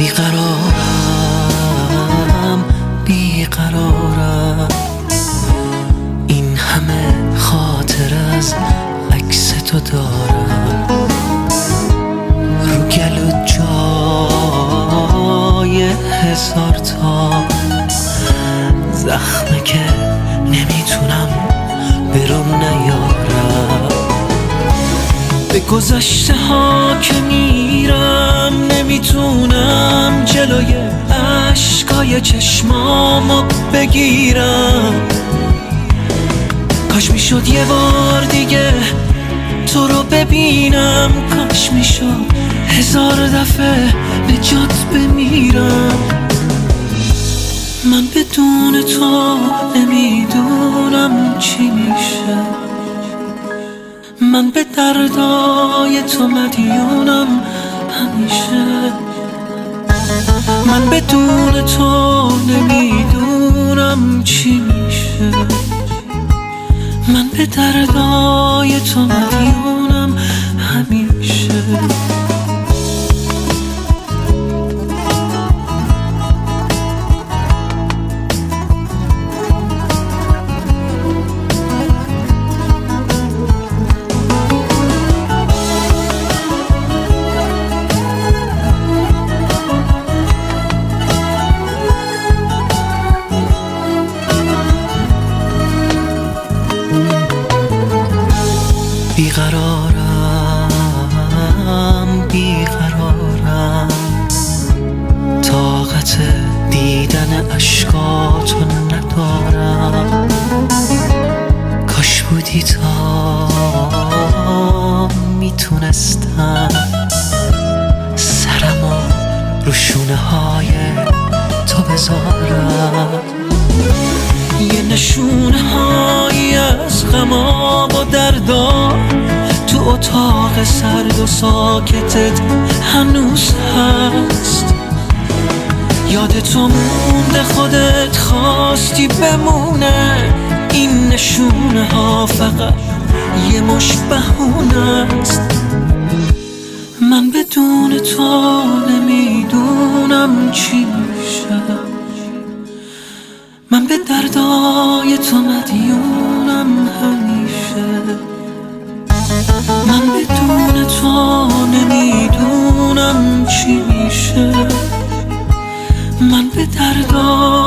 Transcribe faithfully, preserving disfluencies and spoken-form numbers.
بیقرارم بیقرارم، این همه خاطر از عکس تو دارم، رو گلو جای هزار تا زخمه که نمیتونم برون نیارم. به گذشته ها که میرم نمیتونم جلوی عشقای چشمامو بگیرم. کاش میشد یه بار دیگه تو رو ببینم، کاش میشد هزار دفعه نجات بمیرم. من بدون تو نمیدونم چی میشه، من به دردای تو مدیونم همیشه. من بدون تو نمیدونم چی میشه، من به دردای تو مدیونم همیشه. بیقرارم بیقرارم، طاقت دیدن اشکاتو ندارم. کاش بودی تا میتونستم سرمو رو شونه های تو بذارم. یه نشونه هایی از غما و دردا تو اتاق سرد و ساکتت هنوز هست. یادتو مونده خودت خواستی بمونه، این نشونه ها فقط یه مش بهونه است. من بدون تو نمیدونم چی میشه، من به دردای تو مدیونم همیشه. من بدون تو نمیدونم چی میشه، من به دردای